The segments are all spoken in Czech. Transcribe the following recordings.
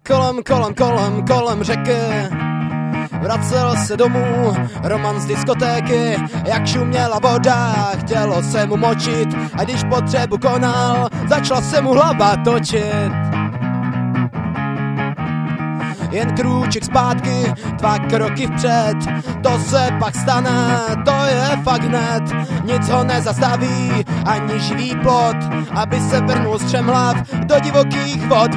kolem řeky. Vracel se domů, Roman z diskotéky, jak šuměla voda, chtělo se mu močit, a když potřebu konal, začala se mu hlava točit. Jen krůček zpátky, 2 kroky vpřed, to se pak stane, to je fakt hned. Nic ho nezastaví, ani živý plot, aby se vrnul střemhlav do divokých vod.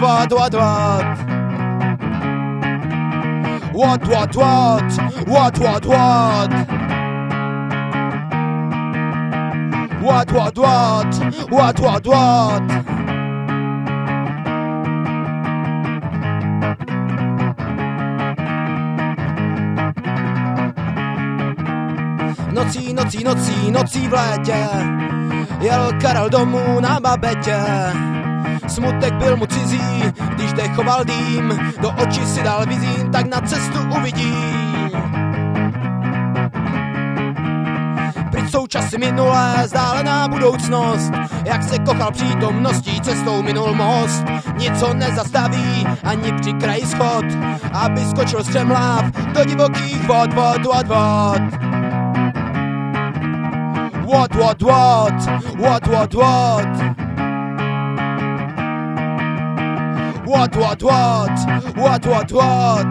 What? Nocí v létě jel Karel domů na babetě. Smutek byl mu cizí, když dechoval dým, do očí si dal vizín, tak na cestu uvidí. Pryč jsou časy minulé, vzdálená budoucnost, jak se kochal přítomností, cestou minul most. Nic ho nezastaví, ani při kraji schod, aby skočil střemhlav do divokých vod. What?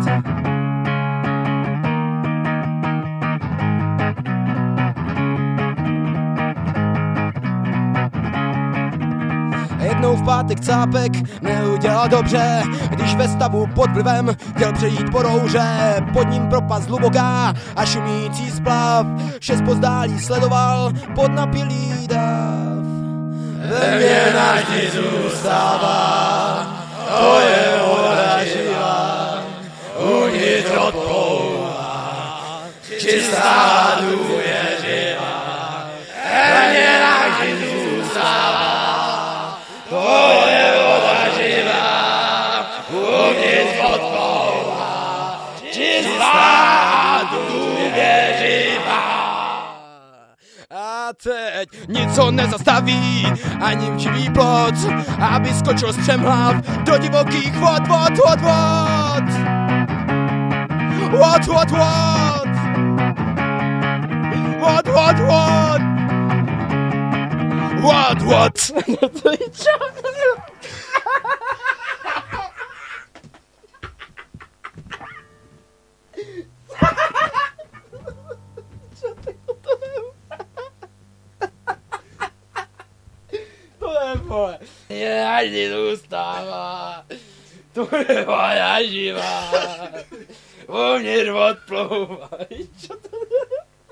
Jednou v pátek cápek neudělal dobře, když ve stavu pod vlivem chtěl přejít po rouře. Pod ním propast hluboká a šumící splav, 6 pozdálí sledoval pod napilý dav. Ve mně navždy zůstává, to je voda živá, uvnitř odplouvá, čistá důvěřivá. Ve mně navždy zůstává, to je voda živá, uvnitř odplouvá, čistá důvěřivá. A teď nic ho nezastaví, ani živý plot, aby skočil střemhlav do divokých vod. What? To je čo? Vole. Je ani zůstává, tu je voda živá, uvnitř odplouvá. Čo to je?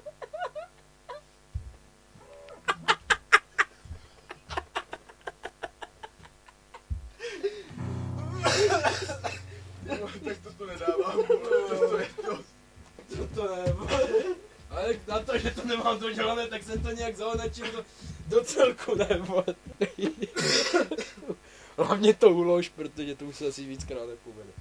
Tak to nedávám, to je, ale na to, že to nemám dodělané, tak jsem to nějak zaonačil do celku, nebo. Hlavně to ulož, protože to už se asi víckrát nepovede.